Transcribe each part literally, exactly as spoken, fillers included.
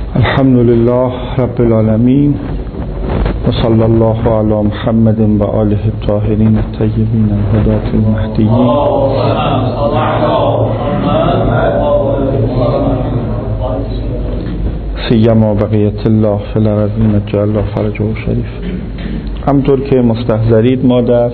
الحمد لله رب العالمين و صلی الله علی محمد و آله الطاهرین الطیبین الهداة المهدیین سیما بقیت الله فی الارضین عجل الله فرجه شریف. همطور که مستحضرید ما در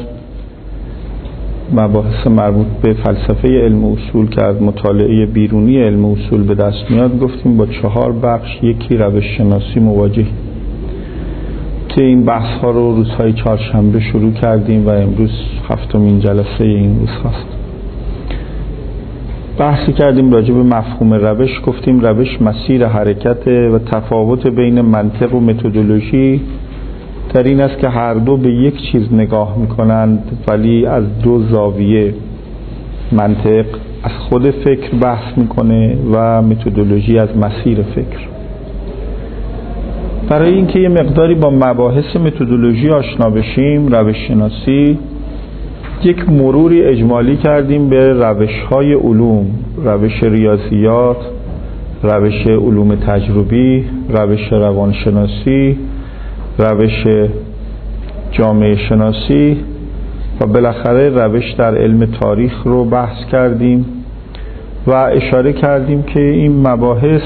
مباحث مربوط به فلسفه علم اصول که از مطالعه بیرونی علم اصول به دست میاد گفتیم با چهار بخش یکی روش شناسی مواجه که این بحث ها رو روزهای چهارشنبه شروع کردیم و امروز هفتمین جلسه این روز هست. بحثی کردیم راجع به مفهوم روش. گفتیم روش مسیر حرکت و تفاوت بین منطق و متدولوژی در این است که هر دو به یک چیز نگاه میکنند ولی از دو زاویه. منطق از خود فکر بحث میکنه و متدولوژی از مسیر فکر. برای اینکه یه مقداری با مباحث متدولوژی آشنا بشیم، روش شناسی، یک مروری اجمالی کردیم به روش‌های علوم، روش ریاضیات، روش علوم تجربی، روش روانشناسی، روش جامعه شناسی و بالاخره روش در علم تاریخ رو بحث کردیم و اشاره کردیم که این مباحث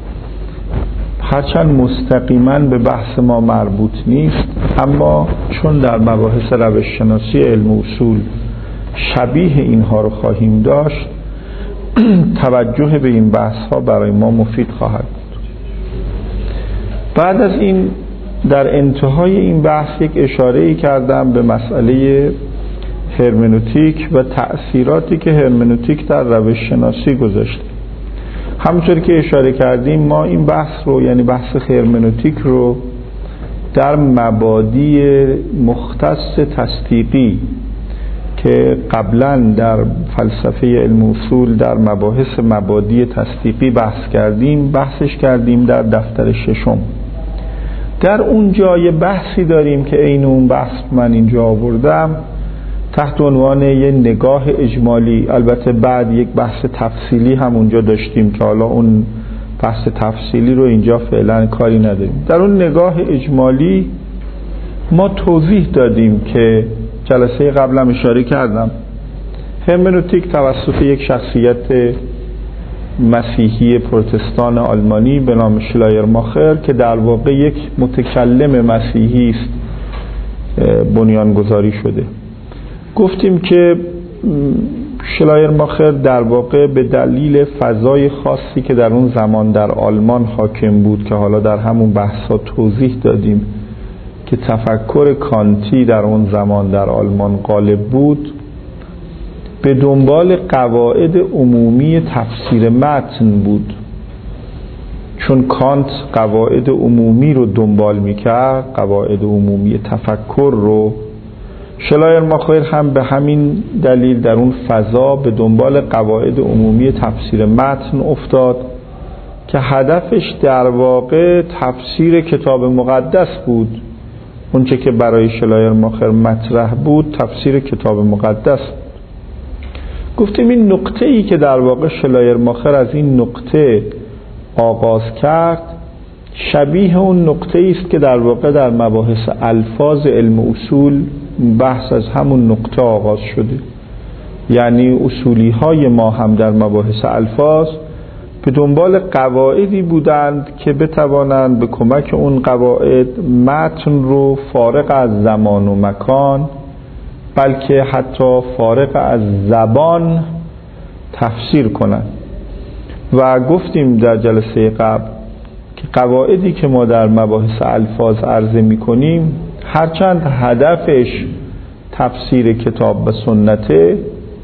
هرچند مستقیما به بحث ما مربوط نیست، اما چون در مباحث روش شناسی علم اصول شبیه اینها رو خواهیم داشت، توجه به این بحث ها برای ما مفید خواهد بود. بعد از این در انتهای این بحث یک اشاره‌ای کردم به مسئله هرمنوتیک و تأثیراتی که هرمنوتیک در روش شناسی گذاشته. همونطور که اشاره کردیم ما این بحث رو، یعنی بحث هرمنوتیک رو، در مبادی مختص تصدیقی که قبلا در فلسفه علم اصول در مباحث مبادی تصدیقی بحث کردیم بحثش کردیم در دفتر ششم. در اونجا یه بحثی داریم که عین اون بحث من اینجا آوردم تحت عنوان یه نگاه اجمالی. البته بعد یک بحث تفصیلی هم اونجا داشتیم که حالا اون بحث تفصیلی رو اینجا فعلا کاری نداریم. در اون نگاه اجمالی ما توضیح دادیم که جلسه قبلم اشاره کردم هرمنوتیک توسط یک شخصیت مسیحی پروتستان آلمانی به نام شلایرماخر که در واقع یک متکلم مسیحی است بنیانگذاری شده. گفتیم که شلایرماخر در واقع به دلیل فضای خاصی که در اون زمان در آلمان حاکم بود که حالا در همون بحثا توضیح دادیم که تفکر کانتی در اون زمان در آلمان غالب بود، به دنبال قواعد عمومی تفسیر متن بود. چون کانت قواعد عمومی رو دنبال میکرد، قواعد عمومی تفکر رو، شلایرماخر هم به همین دلیل در اون فضا به دنبال قواعد عمومی تفسیر متن افتاد که هدفش در واقع تفسیر کتاب مقدس بود. اونچه که برای شلایرماخر مطرح بود تفسیر کتاب مقدس بود. گفتیم این نقطه ای که در واقع شلایرماخر از این نقطه آغاز کرد شبیه اون نقطه ای است که در واقع در مباحث الفاظ علم اصول بحث از همون نقطه آغاز شده. یعنی اصولی های ما هم در مباحث الفاظ به دنبال قواعدی بودند که بتوانند به کمک اون قواعد متن رو فارغ از زمان و مکان، بلکه حتی فارغ از زبان تفسیر کنند. و گفتیم در جلسه قبل که قواعدی که ما در مباحث الفاظ عرضه می کنیم هرچند هدفش تفسیر کتاب و سنته،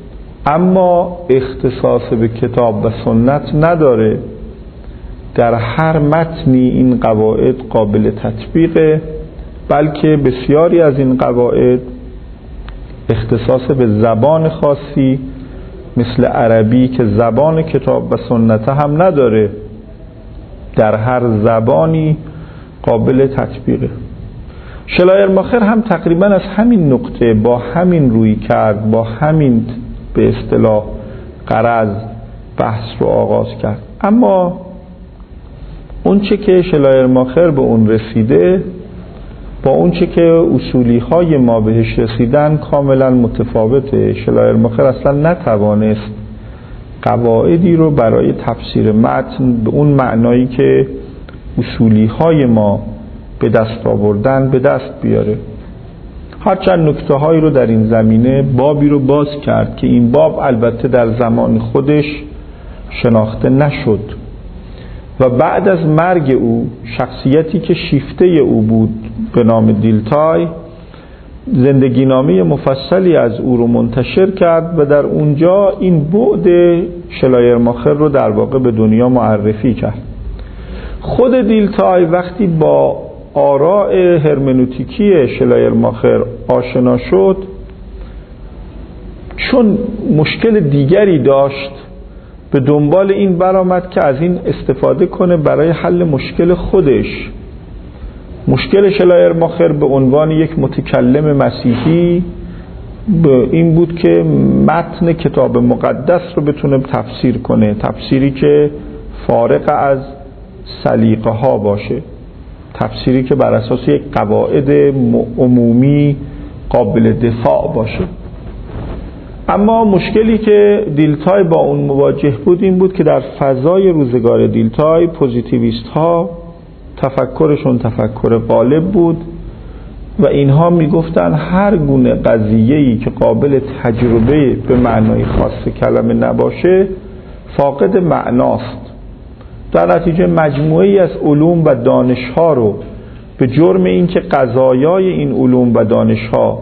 اما اختصاص به کتاب و سنت نداره. در هر متنی این قواعد قابل تطبیقه، بلکه بسیاری از این قواعد اختصاص به زبان خاصی مثل عربی که زبان کتاب و سنت هم نداره، در هر زبانی قابل تطبیقه. شلایرماخر هم تقریبا از همین نقطه با همین روی کرد، با همین به اصطلاح غرض بحث رو آغاز کرد. اما اون چه که شلایرماخر به اون رسیده با اون چه که اصولی های ما بهش رسیدن کاملا متفاوته. شلایرماخر اصلا نتوانست قواعدی رو برای تفسیر متن به اون معنایی که اصولی های ما به دست آوردن به دست بیاره. هرچند نکته هایی رو در این زمینه بابی رو باز کرد که این باب البته در زمان خودش شناخته نشد و بعد از مرگ او شخصیتی که شیفته او بود به نام دیلتای زندگی نامه مفصلی از او رو منتشر کرد و در اونجا این بعد شلایرماخر رو در واقع به دنیا معرفی کرد. خود دیلتای وقتی با آراء هرمنوتیکی شلایرماخر آشنا شد، چون مشکل دیگری داشت به دنبال این برآمد که از این استفاده کنه برای حل مشکل خودش. مشکل شلایرماخر به عنوان یک متکلم مسیحی به این بود که متن کتاب مقدس رو بتونه تفسیر کنه، تفسیری که فارغ از سلیقه ها باشه، تفسیری که بر اساس یک قواعد عمومی قابل دفاع باشه. اما مشکلی که دیلتای با اون مواجه بود این بود که در فضای روزگار دیلتای پوزیتیویست ها تفکرشون تفکر غالب بود و اینها میگفتن هر گونه قضیه‌ای که قابل تجربه به معنای خاص کلمه نباشه فاقد معناست. در نتیجه مجموعه‌ای از علوم و دانش‌ها رو به جرم اینکه قضایای این علوم و دانش‌ها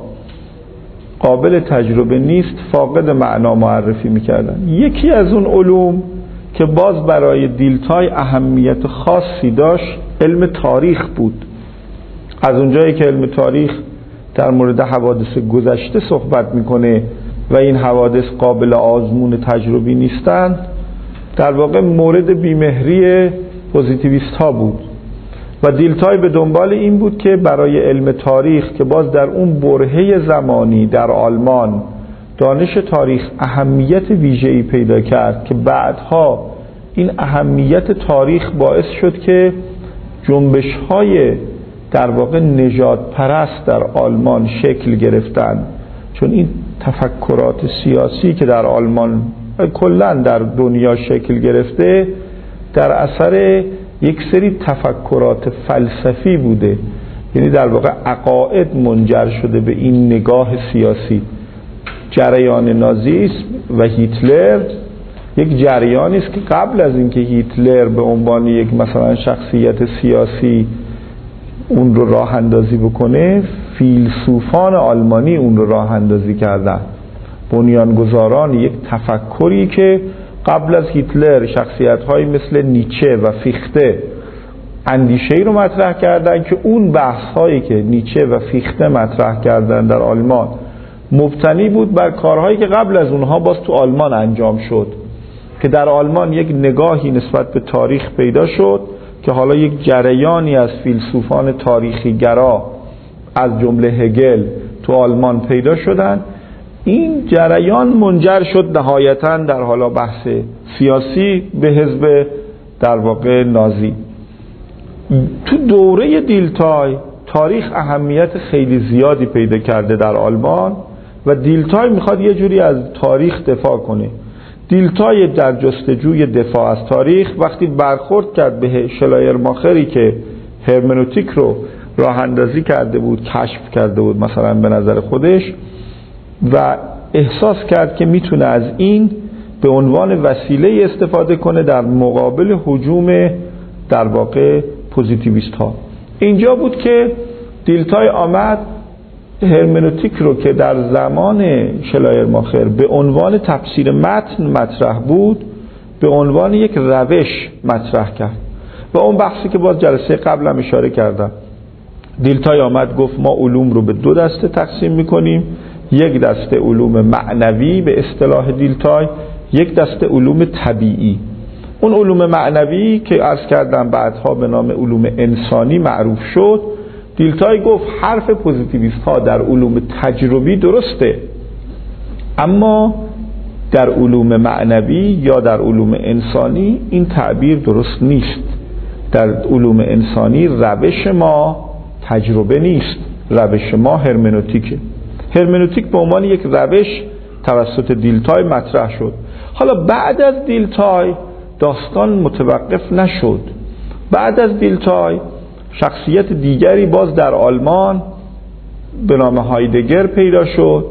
قابل تجربه نیست فاقد معنا معرفی می‌کردن. یکی از اون علوم که باز برای دیلتای اهمیت خاصی داشت علم تاریخ بود. از اونجایی که علم تاریخ در مورد حوادث گذشته صحبت میکنه و این حوادث قابل آزمون تجربی نیستند، در واقع مورد بیمهری پوزیتیویست ها بود و دیلتای به دنبال این بود که برای علم تاریخ که باز در اون برهه زمانی در آلمان دانش تاریخ اهمیت ویژه‌ای پیدا کرد که بعدها این اهمیت تاریخ باعث شد که جنبش‌های در واقع نژاد پرست در آلمان شکل گرفتن، چون این تفکرات سیاسی که در آلمان کلاً در دنیا شکل گرفته در اثر یک سری تفکرات فلسفی بوده، یعنی در واقع عقاید منجر شده به این نگاه سیاسی. جریان نازیسم و هیتلر یک جریانی است که قبل از اینکه هیتلر به عنوان یک مثلا شخصیت سیاسی اون رو راه اندازی بکنه، فیلسوفان آلمانی اون رو راه اندازی کردن، بنیانگذاران یک تفکری که قبل از هیتلر شخصیت‌هایی مثل نیچه و فیخته اندیشه‌ای رو مطرح کردن که اون بحث‌هایی که نیچه و فیخته مطرح کردن در آلمان مبتنی بود بر کارهایی که قبل از اونها باز تو آلمان انجام شد، که در آلمان یک نگاهی نسبت به تاریخ پیدا شد که حالا یک جریانی از فیلسوفان تاریخی گرا از جمله هگل تو آلمان پیدا شدن. این جریان منجر شد نهایتاً در حالا بحث سیاسی به حزب در واقع نازی. تو دوره دیلتای تاریخ اهمیت خیلی زیادی پیدا کرده در آلمان و دیلتای میخواد یه جوری از تاریخ دفاع کنه. دیلتای در جستجوی دفاع از تاریخ وقتی برخورد کرد به شلایرماخری که هرمنوتیک رو راه اندازی کرده بود، کشف کرده بود مثلا به نظر خودش، و احساس کرد که میتونه از این به عنوان وسیله استفاده کنه در مقابل هجوم در واقع پوزیتیویست ها. اینجا بود که دیلتای آمد هرمنوتیک رو که در زمان شلایرماخر به عنوان تفسیر متن مطرح بود به عنوان یک روش مطرح کرد و اون بحثی که باز جلسه قبلم اشاره کردم. دیلتای آمد گفت ما علوم رو به دو دسته تقسیم میکنیم، یک دسته علوم معنوی به اصطلاح دیلتای، یک دسته علوم طبیعی. اون علوم معنوی که عرض کردم بعدها به نام علوم انسانی معروف شد، دیلتای گفت حرف پوزیتیویست ها در علوم تجربی درسته، اما در علوم معنوی یا در علوم انسانی این تعبیر درست نیست. در علوم انسانی روش ما تجربه نیست، روش ما هرمنوتیکه. هرمنوتیک به عنوان یک روش توسط دیلتای مطرح شد. حالا بعد از دیلتای داستان متوقف نشد. بعد از دیلتای شخصیت دیگری باز در آلمان به نام هایدگر پیدا شد.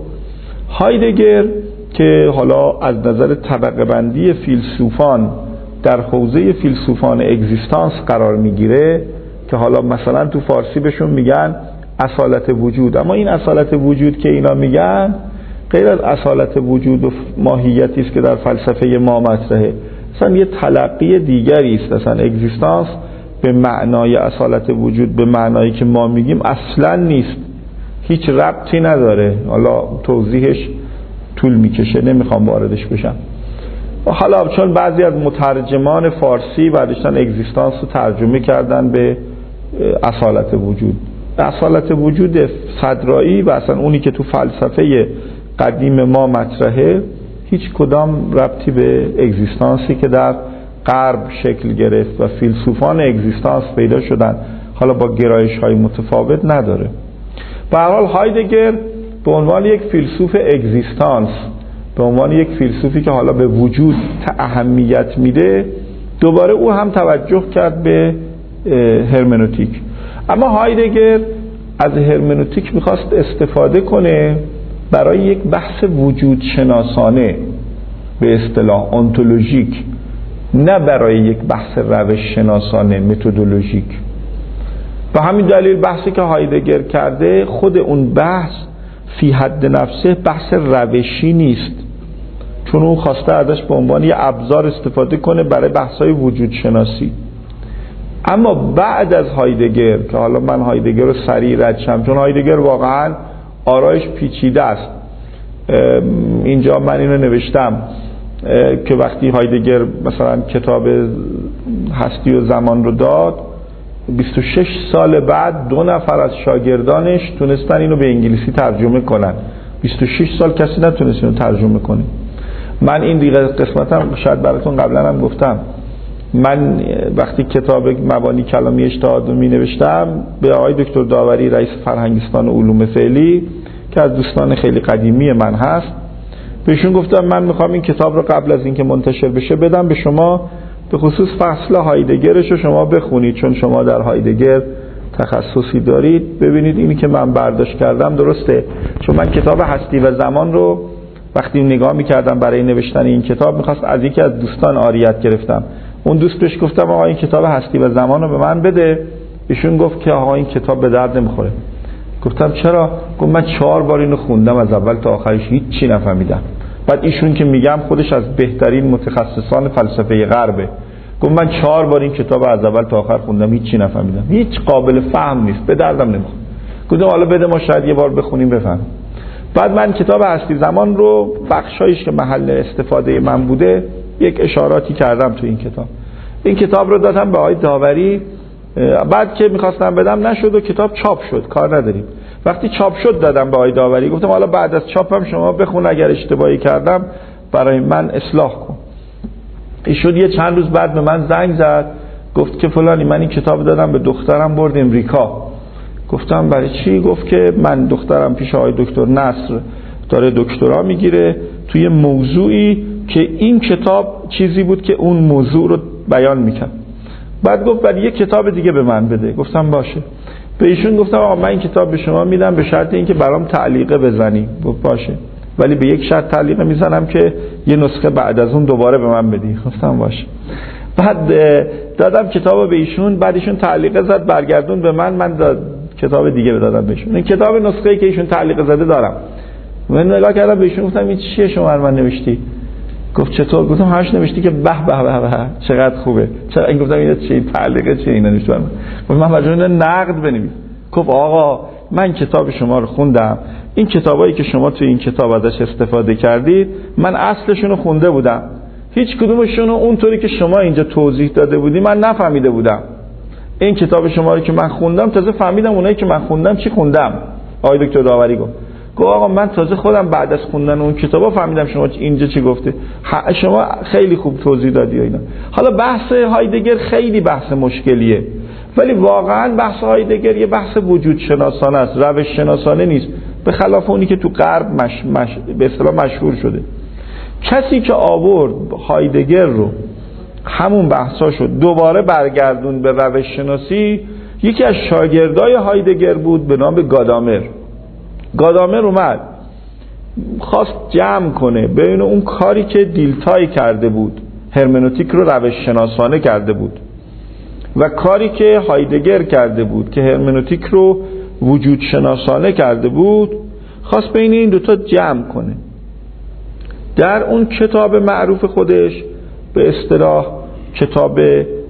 هایدگر که حالا از نظر طبقه بندی فیلسوفان در حوزه فیلسوفان اگزیستانس قرار میگیره، که حالا مثلا تو فارسی بهشون میگن اصالت وجود، اما این اصالت وجود که اینا میگن غیر از اصالت وجود و ماهیتی است که در فلسفه ما مطرحه، مثلا یه تلقی دیگری است. مثلا اگزیستانس به معنای اصالت وجود، به معنایی که ما میگیم اصلا نیست، هیچ ربطی نداره. حالا توضیحش طول میکشه، نمیخوام واردش بشم. حالا چون بعضی از مترجمان فارسی بعدشتن اگزیستانس رو ترجمه کردن به اصالت وجود، اصالت وجود صدرایی و اصلا اونی که تو فلسفه قدیم ما مطرحه هیچ کدام ربطی به اگزیستانسی که در غرب شکل گرفت و فیلسوفان اگزیستانس پیدا شدن حالا با گرایش های متفاوت نداره. به هر حال هایدگر به عنوان یک فیلسوف اگزیستانس، به عنوان یک فیلسوفی که حالا به وجود اهمیت میده، دوباره او هم توجه کرد به هرمنوتیک. اما هایدگر از هرمنوتیک میخواست استفاده کنه برای یک بحث وجود شناسانه، به اصطلاح انتولوژیک، نه برای یک بحث روش شناسانه متدولوژیک. به همین دلیل بحثی که هایدگر کرده خود اون بحث فی حد نفسه بحث روشی نیست، چون اون خواسته ازش به عنوان یه ابزار استفاده کنه برای بحث‌های وجود شناسی. اما بعد از هایدگر، که حالا من هایدگر رو سریع رد شم چون هایدگر واقعا آرایش پیچیده است، اینجا من اینو نوشتم که وقتی هایدگر مثلا کتاب هستی و زمان رو داد، بیست و شش سال بعد دو نفر از شاگردانش تونستن اینو به انگلیسی ترجمه کنن. بیست و شش سال کسی نتونست اینو ترجمه کنه. من این دیگه قسمتم شاید براتون قبلا هم گفتم، من وقتی کتاب مبانی کلامی اجتهاد رو می نوشتم به آقای دکتر داوری رئیس فرهنگستان علوم فعلی که از دوستان خیلی قدیمی من هست، بهشون گفتم من میخوام این کتاب رو قبل از اینکه منتشر بشه بدم به شما، به خصوص فصل هایدگرش رو شما بخونید، چون شما در هایدگر تخصصی دارید، ببینید اینی که من برداشت کردم درسته. چون من کتاب هستی و زمان رو وقتی نگاه میکردم برای نوشتن این کتاب، میخواست از یکی از دوستان عاریت گرفتم. اون دوست بهش گفتم آقا این کتاب هستی و زمان رو به من بده، ایشون گفت که آقا این کتاب به درد نمیخوره. گفتم چرا؟ گفت من چهار بار اینو خوندم از اول تا آخرش هیچ چی نفهمیدم. بعد ایشون که میگم خودش از بهترین متخصصان فلسفه غربه، گفت من چهار بار این کتاب از اول تا آخر خوندم هیچ چی نفهمیدم، هیچ قابل فهم نیست، به دردم نمیخوره. گفتم حالا بده ما شاید یه بار بخونیم بفهم. بعد من کتاب هستی زمان رو بخشایش که محل استفاده من بوده یک اشاراتی کردم تو این کتاب. این کتاب رو دادم به آقای داوری، بعد که میخواستم بدم نشد و کتاب چاپ شد، کار نداریم. وقتی چاپ شد دادم به آقای داوری، گفتم حالا بعد از چاپم شما بخون، اگر اشتباهی کردم برای من اصلاح کن. ایشون یه چند روز بعد به من زنگ زد، گفت که فلانی من این کتاب دادم به دخترم برد امریکا. گفتم برای چی؟ گفت که من دخترم پیش آقای دکتر نصر داره دکترا میگیره توی موضوعی که این کتاب چیزی بود که اون موضوع رو بیان میکرد. بعد گفت بعد یک کتاب دیگه به من بده. گفتم باشه. به ایشون گفتم آقا من این کتاب به شما میدم به شرط اینکه برام تعلیقه بزنی. گفت باشه، ولی به یک شرط تعلیقه میزنم که یه نسخه بعد از اون دوباره به من بدی. گفتم باشه. بعد دادم کتابو به ایشون، بعد ایشون تعلیقه زد برگردون به من، من داد کتاب دیگه دادم بهشون. این کتاب نسخه‌ای که ایشون تعلیق زده دارم. من نگاه کردم بهشون گفتم این چیه شما من نوشتی؟ گفت چطور؟ گفتم هاش نوشتی که به به به به چقدر خوبه. چرا این گفتم این چی تعلیقه چی اینا نوشته من. گفت من مجبورم نقد بنویسم. گفت آقا من کتاب شما رو خوندم، این کتابایی که شما توی این کتاب ازش استفاده کردید من اصلشون رو خونده بودم، هیچ کدومشون رو اونطوری که شما اینجا توضیح داده بودی من نفهمیده بودم. این کتاب شما رو که من خوندم تازه فهمیدم اونایی که من خوندم چی خوندم. آقای دکتر داوری گفت گفت آقا من تازه خودم بعد از خوندن اون کتابا فهمیدم شما اینجا چی گفته، شما خیلی خوب توضیح دادی و اینا. حالا بحث هایدگر خیلی بحث مشکلیه، ولی واقعا بحث هایدگر یه بحث وجود شناسانه است، روش شناسانه نیست، به خلاف اونی که تو غرب مش... مش... به اصطلاح مشهور شده. کسی که آورد هایدگر رو همون بحثاشو دوباره برگردون به روش شناسی، یکی از شاگردای هایدگر بود به نام گادامر. گادامر اومد خواست جمع کنه بین اون کاری که دیلتای کرده بود، هرمنوتیک رو روش شناسانه کرده بود، و کاری که هایدگر کرده بود که هرمنوتیک رو وجود شناسانه کرده بود، خواست بین این دوتا جمع کنه. در اون کتاب معروف خودش به اصطلاح کتاب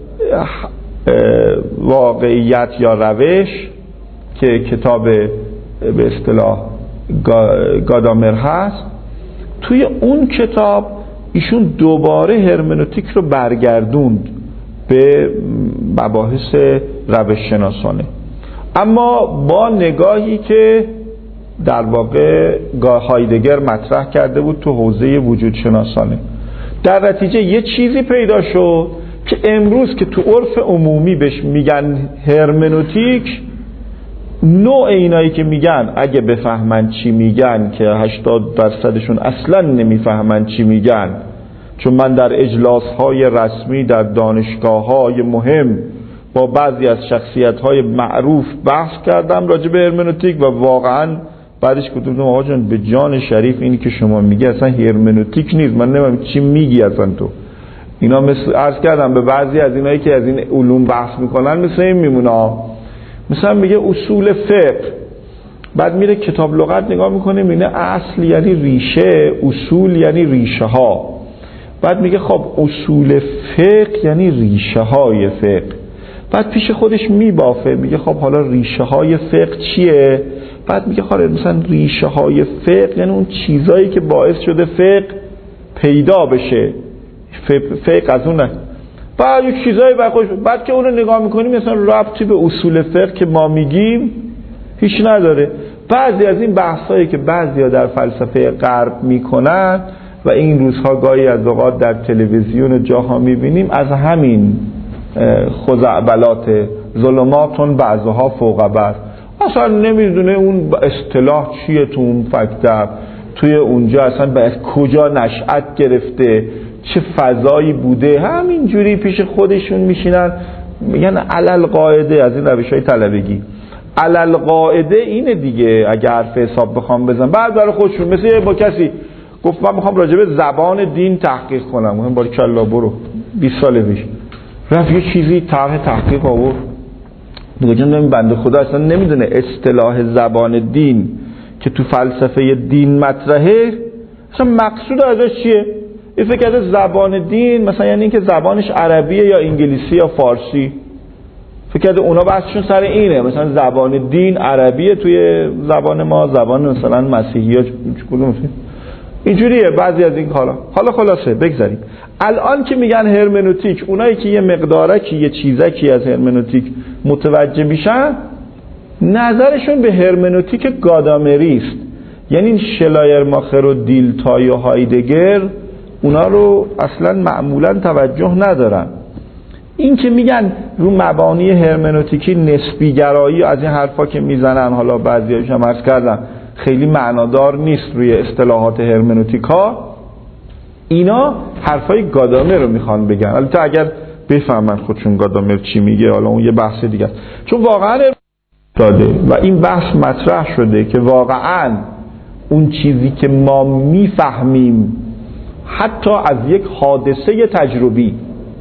واقعیت یا روش که کتاب به اصطلاح گادامر هست، توی اون کتاب ایشون دوباره هرمنوتیک رو برگردوند به مباحث روش شناسانه، اما با نگاهی که در واقع هایدگر مطرح کرده بود تو حوزه وجود شناسانه. در نتیجه یه چیزی پیدا شد که امروز که تو عرف عمومی بهش میگن هرمنوتیک، نوع اینایی که میگن اگه بفهمن چی میگن، که هشتاد درصدشون اصلا نمیفهمن چی میگن، چون من در اجلاس‌های رسمی در دانشگاه‌های مهم با بعضی از شخصیت‌های معروف بحث کردم راجع به هرمنوتیک، و واقعاً بعدش گفتم آقا جان به جان شریف اینی که شما میگی اصلا هرمنوتیک نیست، من نمیدونم چی میگی اصلا تو. اینا مثل عرض کردم به بعضی از اینایی که از این علوم بحث میکنن مثل این میمونه، مثلا میگه اصول فقه، بعد میره کتاب لغت نگاه میکنه میبینه اصل یعنی ریشه، اصول یعنی ریشه ها، بعد میگه خب اصول فقه یعنی ریشه های فقه، بعد پیش خودش میبافه میگه خب حالا ریشه های فقه چیه؟ بعد میگه خب مثلا ریشه های فقه یعنی اون چیزایی که باعث شده فقه پیدا بشه، فقه از اونه. بعد یک چیزایی بخوش، بعد که اون رو نگاه میکنیم مثلا ربطی به اصول فقه که ما میگیم هیچ نداره. بعضی از این بحثایی که بعضیا در فلسفه غرب میکنن و این روزها گاهی از اوقات در تلویزیون جاها میبینیم، از همین خزعبلات ظلماتون بعضها فوق بعض، اصلا نمیدونه اون اصطلاح چیه تو اون فکتب، توی اونجا اصلا به کجا نشأت گرفته، چه فضایی بوده، همینجوری پیش خودشون میشینن میگن علل قاعده از این روش‌های طلبگی. علل قاعده اینه دیگه، اگه حرف حساب بخوام بزنم بعد برای خودشون، مثل با کسی گفت من میخوام راجع به زبان دین تحقیق کنم، من باری کلا برو بیست سال پیش رفت یه چیزی طرح تحقیق آورد، میگه جون بنده خدا اصلا نمیدونه اصطلاح زبان دین که تو فلسفه دین مطرحه اصلا مقصود ازش چیه. این فکر کرده زبان دین مثلا یعنی اینکه زبانش عربیه یا انگلیسی یا فارسی، فکر کرده اونا بحثشون سر اینه، مثلا زبان دین عربیه توی زبان ما، زبان مثلا مسیحی ها کدوم اینجوریه بعضی از این کارا. حالا خلاصه بگذاریم الان که میگن هرمنوتیک، اونایی که یه مقدارکی یه چیزکی از هرمنوتیک متوجه میشن، نظرشون به هرمنوتیک گادامری است، یعنی شلایرماخر و دیلتای و هایدگر اونا رو اصلا معمولا توجه ندارن. این که میگن رو مبانی هرمنوتیکی نسبی گرایی از این حرفا که میزنن، حالا بعضی‌هاش هم عرض کردم خیلی معنادار نیست روی اصطلاحات هرمنوتیکا، اینا حرفای گادامر رو میخوان بگن، البته اگر بفهمن خودشون گادامر چی میگه حالا اون یه بحث دیگه است، چون واقعا داده و این بحث مطرح شده که واقعا اون چیزی که ما میفهمیم حتی از یک حادثه تجربی،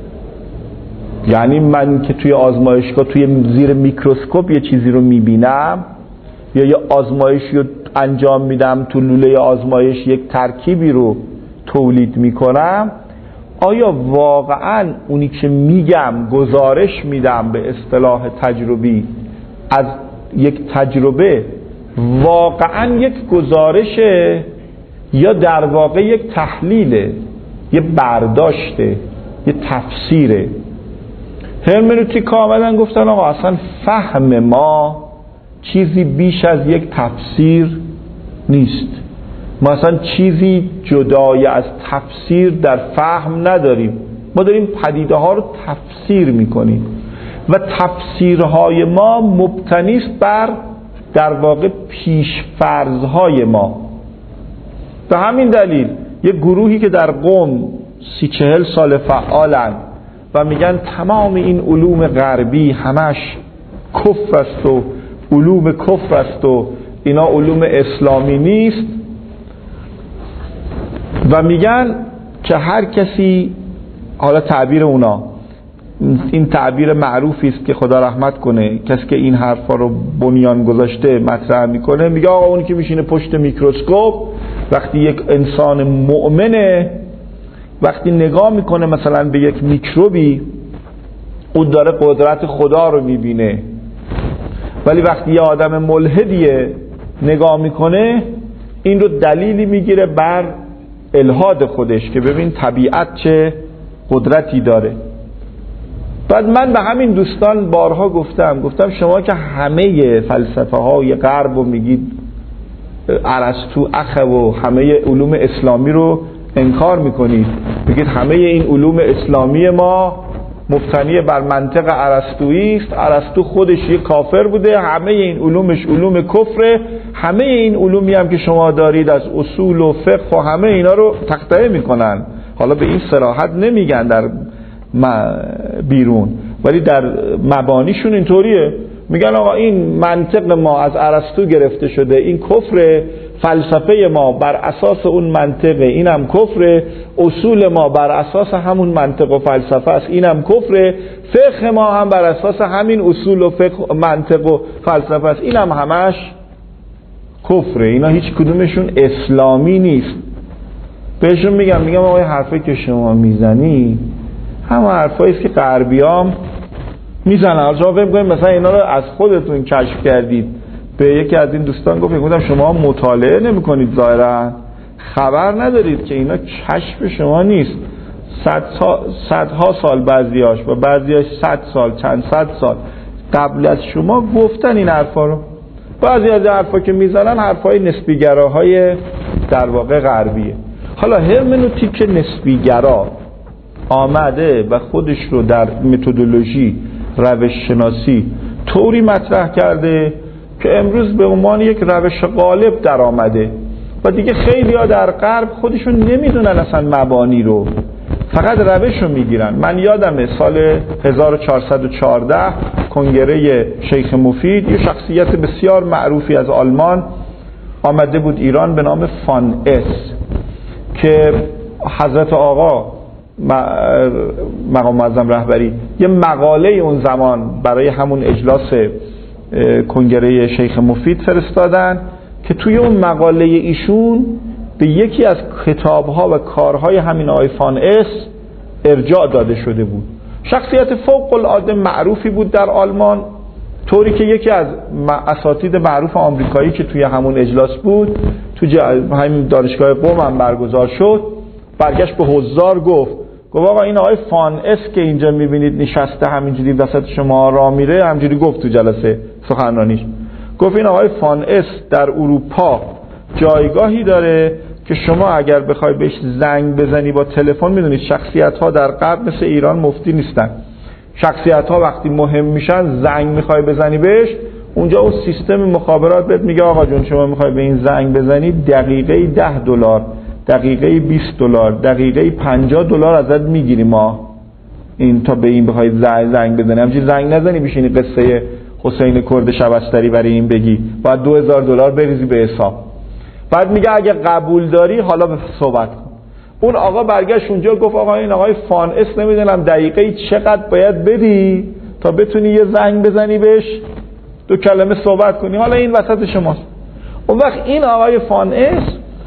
یعنی من که توی آزمایشگاه توی زیر میکروسکوپ یه چیزی رو میبینم یا یه آزمایشی رو انجام میدم، تو لوله آزمایش یک ترکیبی رو تولید میکنم، آیا واقعا اونی که میگم گزارش میدم به اصطلاح تجربی از یک تجربه واقعا یک گزارشه یا در واقع یک تحلیله، یه برداشته، یه تفسیره؟ هرمنوتیک آمدن گفتن آقا اصلا فهم ما چیزی بیش از یک تفسیر نیست. ما اصلا چیزی جدای از تفسیر در فهم نداریم، ما داریم پدیده ها رو تفسیر میکنیم و تفسیرهای ما مبتنی است بر در واقع پیشفرضهای ما. به همین دلیل یک گروهی که در قم سی چهل سال فعالن و میگن تمام این علوم غربی همش کفر است و علوم کفر است و اینا علوم اسلامی نیست و میگن که هر کسی، حالا تعبیر اونا، این تعبیر معروفی است که خدا رحمت کنه کسی که این حرفا رو بنیان گذاشته مطرح میکنه، میگه آقا اون که میشینه پشت میکروسکوپ وقتی یک انسان مؤمنه وقتی نگاه میکنه مثلا به یک میکروبی اون داره قدرت خدا رو میبینه، ولی وقتی یه آدم ملحدیه نگاه میکنه این رو دلیلی میگیره بر الحاد خودش که ببین طبیعت چه قدرتی داره. بعد من به همین دوستان بارها گفتم گفتم شما که همه فلسفه های غرب رو میگید ارسطو اخه و همه علوم اسلامی رو انکار میکنید، میگید همه این علوم اسلامی ما مبتنی بر منطق ارسطویی است، ارسطو خودش یک کافر بوده، همه این علومش علوم کفره، همه این علومی هم که شما دارید از اصول و فقه و همه اینا رو تخطئه میکنن. حالا به این صراحت نمیگن در بیرون ولی در مبانیشون اینطوریه، میگن آقا این منطق ما از ارسطو گرفته شده، این کفره، فلسفه ما بر اساس اون منطقه، اینم کفره، اصول ما بر اساس همون منطق و فلسفه است، اینم کفره، فقه ما هم بر اساس همین اصول و فقه منطق و فلسفه است، اینم همش کفره. اینا هیچ کدومشون اسلامی نیست. بهشون میگم میگم آقا حرفی که شما میزنی همه حرفایی است که غربیام میزنن. شما فکر کنید مثلا اینا رو از خودتون کشف کردید. به یکی از این دوستان گفت گفتم شما مطالعه نمی‌کنید، ظاهرا خبر ندارید که اینا کشف شما نیست. صد سال، صدها سال بعضیاش و بعضیاش صد سال، چند صد سال قبل از شما گفتن این حرفا رو. بعضی از حرفا که میزنن حرفای نسبی‌گراهای در واقع غربیه. حالا هرمنوتیک نسبی‌گرا آمده و خودش رو در متدولوژی روش شناسی طوری مطرح کرده که امروز به عنوان یک روش غالب در آمده و دیگه خیلی ها در غرب خودشون نمیدونن اصلا مبانی رو، فقط روش رو میگیرن. من یادمه سال هزار و چهارصد و چهارده کنگره شیخ مفید یه شخصیت بسیار معروفی از آلمان آمده بود ایران به نام فان اس که حضرت آقا مقام معظم رهبری یه مقاله اون زمان برای همون اجلاس کنگره شیخ مفید فرستادن که توی اون مقاله ایشون به یکی از کتاب‌ها و کارهای همین آقای فان اس ارجاع داده شده بود. شخصیت فوق العاده معروفی بود در آلمان، طوری که یکی از اساتید معروف آمریکایی که توی همون اجلاس بود تو همین دانشگاه قم هم برگزار شد، برگشت به حضار گفت گفت آقا این آقای فان اس که اینجا میبینید نشسته همینجوری وسط شما راه میره، همینجوری گفت تو جلسه سخنرانیش، گفت این آقای فان اس در اروپا جایگاهی داره که شما اگر بخوای بهش زنگ بزنی با تلفن، میدونید شخصیت ها در غرب مثل ایران مفتی نیستن، شخصیت ها وقتی مهم میشن زنگ میخوای بزنی بهش، اونجا اون سیستم مخابرات بهت میگه آقا جون شما میخوای به این زنگ بزنی دقیقه ده دلار، دقیقه بیست دلار، دقیقه پنجاه دلار ازت میگیری ما این تا به این بخوای زنگ بزنی، همچین زنگ نزنی بشینی قصه حسین کرد شبستری برای این بگی، باید دو هزار دلار بریزی به حساب. بعد میگه اگه قبول داری حالا به صحبت کن. اون آقا برگشت اونجا گفت آقا این آقای فان اس نمیدونم دقیقه چقدر باید بدی تا بتونی یه زنگ بزنی بهش دو کلمه صحبت کنی، حالا این وسط شماست. اون وقت این آقای فان اس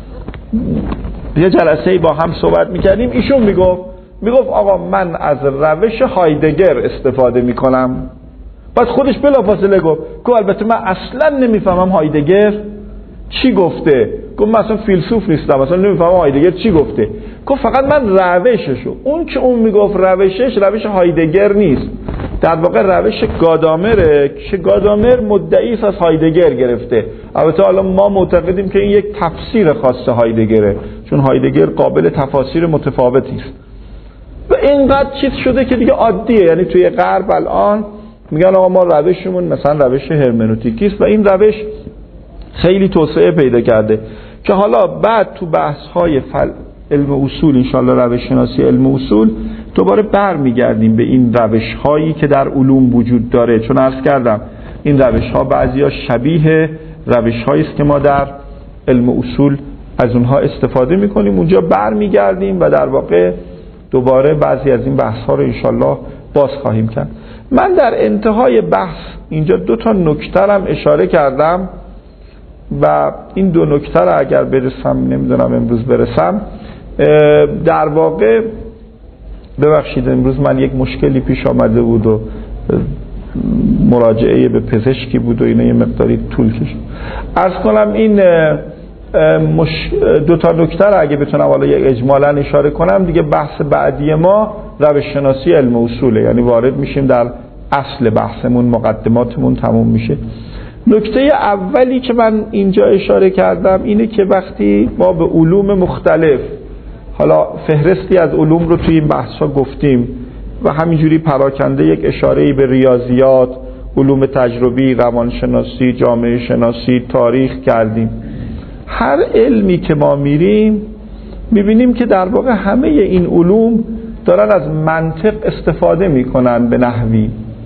یه جلسه‌ای با هم صحبت میکردیم، ایشون میگفت میگفت آقا من از روش هایدگر استفاده میکنم. بعد خودش بلافاصله گفت که البته من اصلا نمیفهمم هایدگر چی گفته. گفت من اصلا فیلسوف نیستم، اصلا نمیفهمم هایدگر چی گفته. گفت فقط من روششو، اون که اون میگفت روشش روش هایدگر نیست، در واقع روش گادامره که گادامر مدعی است از هایدگر گرفته. البته حالا ما معتقدیم که این یک تفسیر خاص هایدگره، چون هایدگر قابل تفاسیر متفاوتی است و اینقدر چیز شده که دیگه عادیه. یعنی توی غرب الان میگن آقا ما روشمون مثلا روش هرمنوتیکی است و این روش خیلی توسعه پیدا کرده که حالا بعد تو بحث‌های فل... علم اصول انشالله روش شناسی علم اصول دوباره برمیگردیم به این روش‌هایی که در علوم وجود داره، چون عرض کردم این روش‌ها بعضی‌ها شبیه روش‌هایی است که ما در علم اصول از اونها استفاده می‌کنیم. اونجا برمیگردیم و در واقع دوباره بعضی از این بحث‌ها رو انشالله باز خواهیم کرد. من در انتهای بحث اینجا دو تا نکته هم اشاره کردم و این دو نکته رو اگر برسم، نمیدونم امروز برسم، در واقع ببخشید امروز من یک مشکلی پیش آمده بود و مراجعه به پزشکی بود و اینا یه مقداری طول کشید. عرض کنم این مش... دو تا نکته رو اگه بتونم حالا یک اجمالا اشاره کنم دیگه، بحث بعدی ما روش شناسی علم اصوله، یعنی وارد میشیم در اصل بحثمون، مقدماتمون تموم میشه. نکته اولی که من اینجا اشاره کردم اینه که وقتی ما به علوم مختلف، حالا فهرستی از علوم رو توی این بحثا گفتیم و همینجوری پراکنده یک اشاره‌ای به ریاضیات، علوم تجربی، روانشناسی، جامعه شناسی، تاریخ کردیم، هر علمی که ما میریم میبینیم که در واقع همه این علوم دارن از منطق استفاده میکنن به نحوی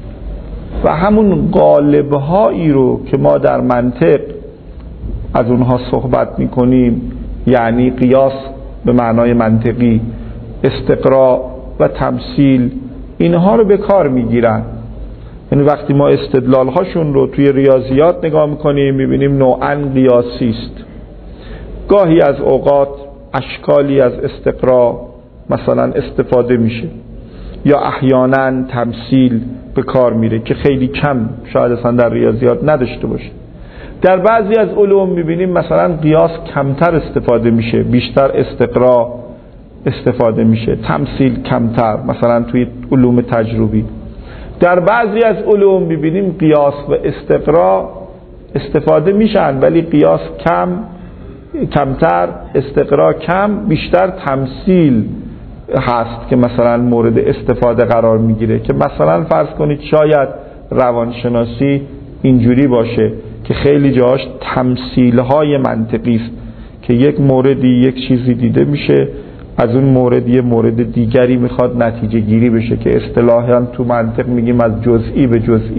و همون قالب‌هایی رو که ما در منطق از اونها صحبت میکنیم، یعنی قیاس به معنای منطقی، استقراء و تمثیل، اینها رو به کار میگیرن. یعنی وقتی ما استدلال هاشون رو توی ریاضیات نگاه میکنیم میبینیم نوعاً قیاسی است. گاهی از اوقات اشکالی از استقراء مثلا استفاده میشه یا احیانا تمثیل به کار میره که خیلی کم شاید اصلا در ریاضیات نداشته باشه. در بعضی از علوم میبینیم مثلا قیاس کمتر استفاده میشه، بیشتر استقراء استفاده میشه، تمثیل کمتر، مثلا توی علوم تجربی. در بعضی از علوم میبینیم قیاس و استقراء استفاده میشن ولی قیاس کم کمتر، استقراء کم، بیشتر تمثیل هست که مثلا مورد استفاده قرار میگیره. که مثلا فرض کنید شاید روانشناسی اینجوری باشه که خیلی جاهاش تمثیل‌های منطقی است که یک موردی یک چیزی دیده میشه، از اون مورد یه مورد دیگری میخواد نتیجه گیری بشه که اصطلاحاً تو منطق میگیم از جزئی به جزئی،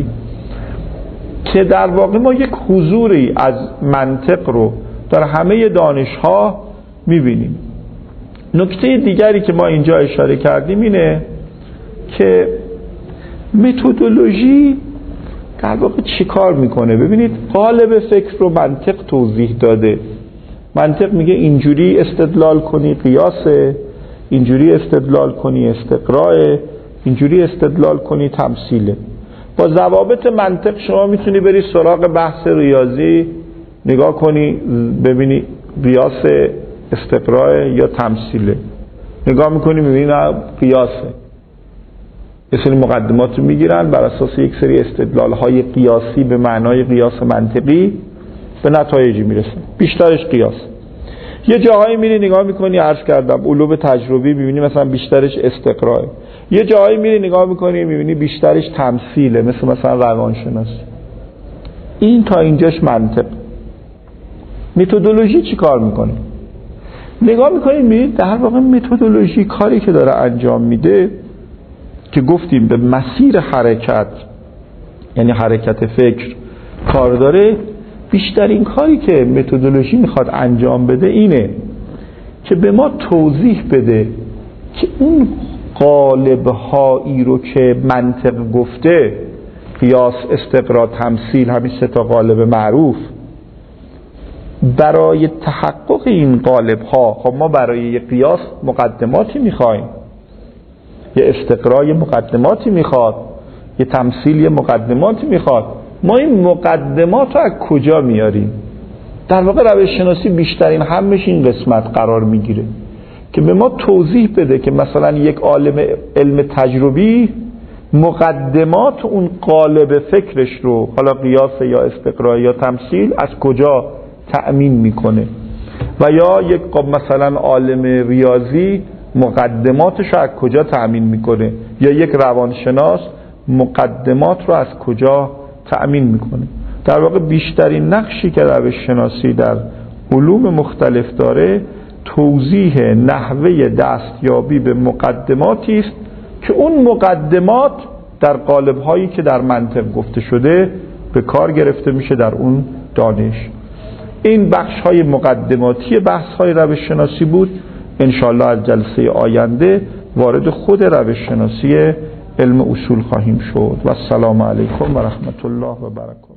که در واقع ما یک حضوری از منطق رو در همه دانش‌ها میبینیم. نکته دیگری که ما اینجا اشاره کردیم اینه که متدولوژی در واقع چی کار میکنه. ببینید قالب فکر رو منطق توضیح داده. منطق میگه اینجوری استدلال کنی قیاسه، اینجوری استدلال کنی استقراء، اینجوری استدلال کنی تمثیله. با ضوابط منطق شما میتونی بری سراغ بحث ریاضی نگاه کنی ببینی قیاس استقراء یا تمثیله، نگاه میکنی میبینی نه قیاسه. یه سری مقدمات رو میگیرن بر اساس یک سری استدلال های قیاسی به معنای قیاس منطقی به نتایجی میرسن، بیشترش قیاس. یه جاهایی میری نگاه میکنی، عرض کردم علوم تجربی، میبینی مثلا بیشترش استقراء. یه جاهایی میری نگاه میکنی میبینی بیشترش تمثیله، مثل مثلا روانشناسی. این تا اینجاش منطق. متدولوژی چی کار میکنه؟ نگاه میکنید میبینید در واقع متدولوژی کاری که داره انجام میده که گفتیم به مسیر حرکت، یعنی حرکت فکر کار داره. بیشترین کاری که متدولوژی میخواد انجام بده اینه که به ما توضیح بده که اون قالب‌هایی رو که منطق گفته، قیاس، استقراء، تمثیل، همین سه تا قالب معروف، برای تحقق این قالب ها، خب ما برای یه قیاس مقدماتی میخوایم، یه استقراء یه مقدماتی میخواد، یه تمثیل یه مقدماتی میخواد. ما این مقدمات رو از کجا میاریم؟ در واقع روش شناسی بیشترین همش این قسمت قرار میگیره که به ما توضیح بده که مثلا یک عالم علم تجربی مقدمات اون قالب فکرش رو، حالا قیاس یا استقراء یا تمثیل، از کجا تأمین میکنه. و یا یک مثلا عالم ریاضی مقدماتش رو از کجا تأمین میکنه، یا یک روانشناس مقدمات رو از کجا تأمین میکنه. در واقع بیشترین نقشی که روش شناسی در علوم مختلف داره توضیح نحوه دستیابی به مقدماتی است که اون مقدمات در قالب‌هایی که در منطق گفته شده به کار گرفته میشه در اون دانش. این بخش‌های مقدماتی بحث‌های روش شناسی بود. انشاءالله از جلسه آینده وارد خود روش شناسی علم اصول خواهیم شد. و السلام علیکم و رحمت الله و برکاته.